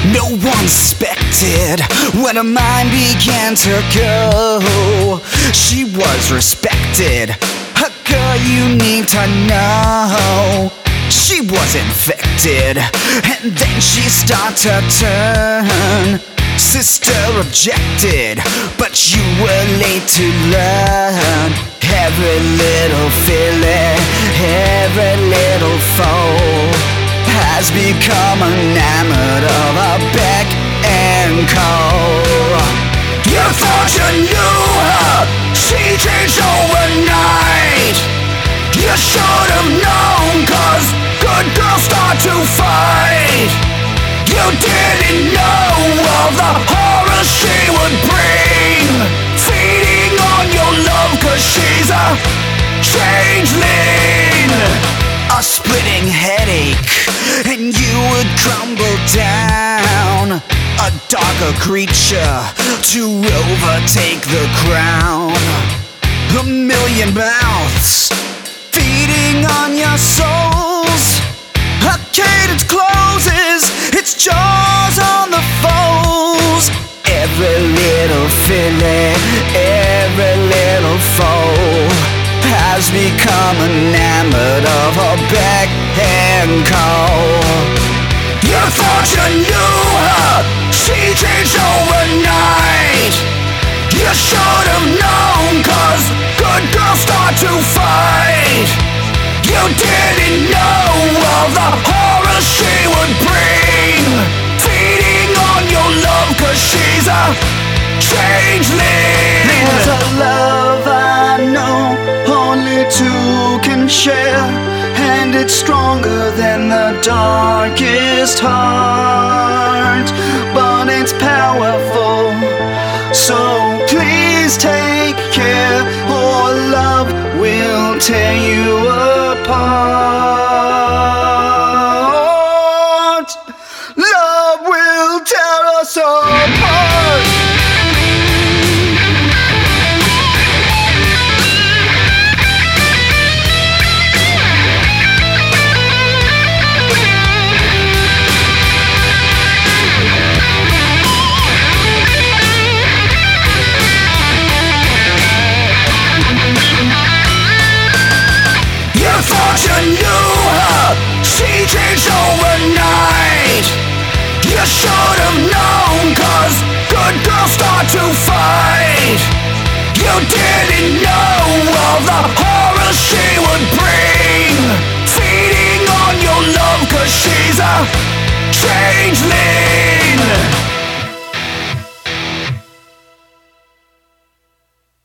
No one suspected when her mind began to go. She was respected, a girl you need to know. She was infected, and then she started to turn. Sister objected, but you were late to learn. Every little feeling, every little foe has become enamored of a beck and call. You thought you knew her, she changed overnight. You should have known, 'cause good girls start to fight. You didn't know of the horror she would bring, feeding on your love 'cause she's a changeling. A splitting headache, and you would crumble down. A darker creature to overtake the crown. A million mouths feeding on your souls. A cadence closes its jaws on the foes. Every little feeling, every little foe has become enamored of her beck and call. You thought you knew her, she changed overnight. You should have known, 'cause good girls start to fight. You didn't know of the horror she would bring, feeding on your love 'cause she's a changeling. There's a love I know only two can share, and it's stronger than the darkest heart, but it's powerful, so please take care, or love will tear you apart. Love will tear us apart. You knew her, she changed overnight. You should have known, 'cause good girls start to fight. You didn't know of the horror she would bring, feeding on your love 'cause she's a changeling.